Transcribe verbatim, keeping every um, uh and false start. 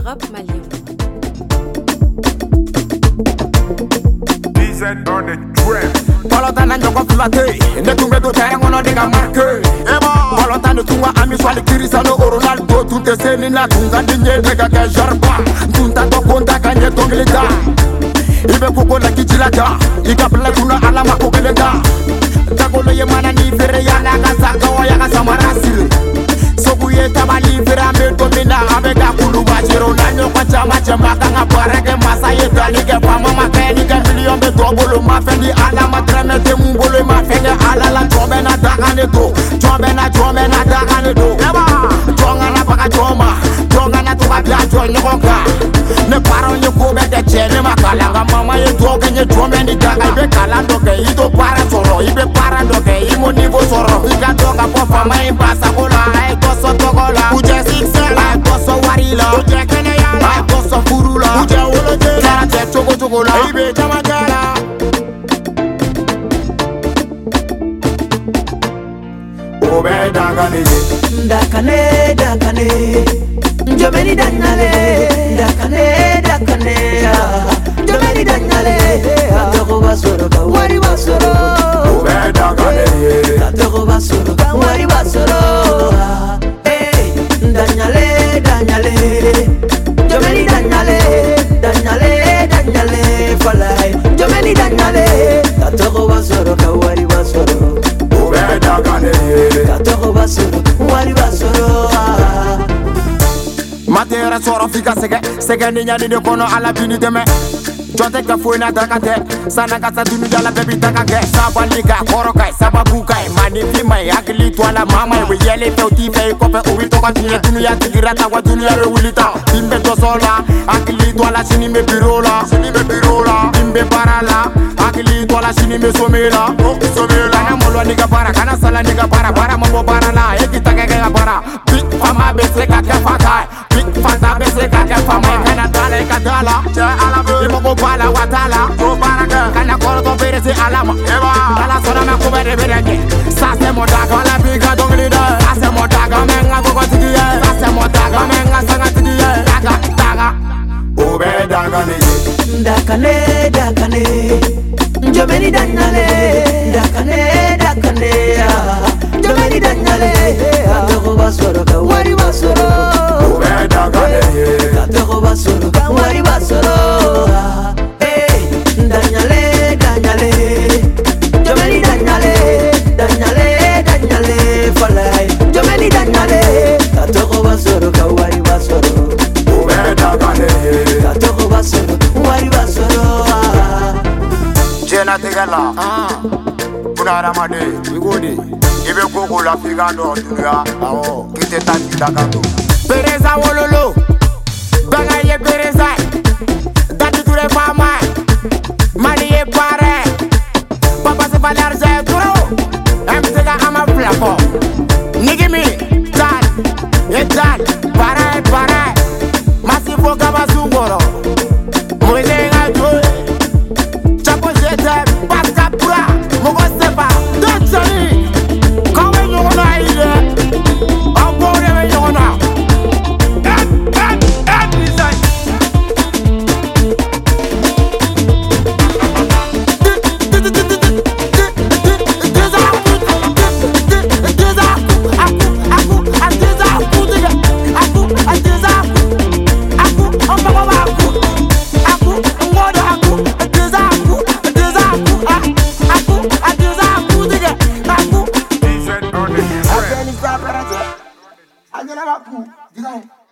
rap malien. Balotana nyoko filate, ne tunge do terrain ono diga marque. Balotana tunga ami swali Cristiano Ronaldo, tunte seni na tunga dinye diga ke jarba. Tunta to konta kanye tonglita. Ibe koko na kichilata, ika pala tuna alama kokeleta. Takolo ye mana ni fere ya na kasaka wa ya kasamarasiri. Soku ye tabali fere ambe domina abega kuluba jiro na nyoko chama chama kanga parake masa ye dali ke fama makeni ke million de dobolo ma fendi alama treme te mumbolo ma fendi alala jombe na dagane do jombe na jombe na dagane do eba jonga na baka joma jonga na tuka bia jo nyoka ne paro nyoko be de chene makala nga mama ye doge nye jombe ni daga ibe kala doge ido para soro ibe para doge imo nivo soro ika doga po fama imbasa kola ai koso togola uje sixela ai koso warila uje kene yala ai koso furula uje woloje kara te chogo chogola ibe jamagala obe dagane dakane dakane njomeni danyale dakane dakane njomeni danyale katoko basoro ka wari basoro obe dagane katoko basoro ka wari basoro eh danyale danyale njomeni danyale danyale danyale falai njomeni danyale katoko basoro ka wari basoro obe dagane katoko basoro wari basoro matera soro fika sege sege ni nyani de kono ala bini deme jonte ka foina dakate sana ka sadunu dala bebi takake sabalika korokai sababukai mani fimai akili twala mama we yele feuti fe ko fe uwi to continue dunia tigirata wa dunia rewulita bimbe to sola akili twala sini me birola sini me birola bimbe parala akili twala sini me somela somela kana molwa niga para kana sala niga para para mambo parala ekitake ga para big fama besle ka ka fakai fanta bese kake fama kana dala kadala ja alabo imo bala watala to baraka kana koro to berese alama eba ala sona me ko bere berenge sa se modaga la biga donglida sa se modaga menga go tigiye sa se modaga menga sanga tigiye daga daga obe daga ne dakane dakane njomeni danyale dakane dakane njomeni danyale katoko basoro ka wari basoro obe daga ne katoko basoro ka wari basoro eh danyale danyale njomeni danyale danyale danyale falai njomeni danyale katoko basoro ka wari basoro obe daga ne katoko basoro wari basoro jena tegala ah kuna ramade igodi ibe koko la figando dunia awo kite tati dagato pereza wololo banga ye pereza dati ture fama mani ye pare papa se va l'argent duro emtega ama plafo nigimi dal ye dal pare pare masifo kama sungoro mwele ngato chapo jete paska pura mogo sepa dotoni kawe nyona ile angore we nyona et et et design I never